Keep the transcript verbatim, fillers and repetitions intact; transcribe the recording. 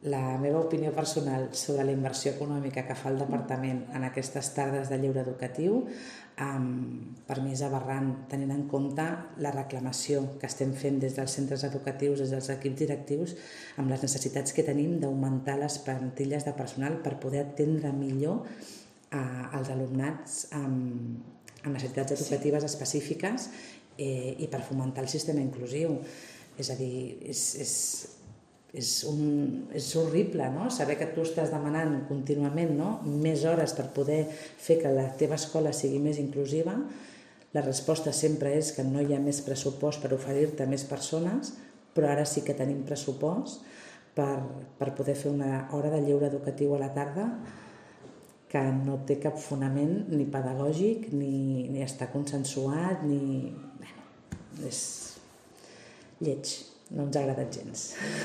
La meva opinió personal sobre la inversió econòmica que fa el departament en aquestes tardes de lleure educatiu per mi és aberrant, tenint en compte la reclamació que estem fent des dels centres educatius, des dels equips directius, amb les necessitats que tenim d'augmentar les plantilles de personal per poder atendre millor els alumnats amb necessitats educatives específiques i per fomentar el sistema inclusiu. És a dir, és... És horrible saber que tu estàs demanant contínuament més hores per poder fer que la teva escola sigui més inclusiva. La resposta sempre és que no hi ha més pressupost per oferir-te més persones, però ara sí que tenim pressupost per poder fer una hora de lleure educatiu a la tarda que no té cap fonament ni pedagògic, ni està consensuat, ni... és lleig, no ens ha agradat gens.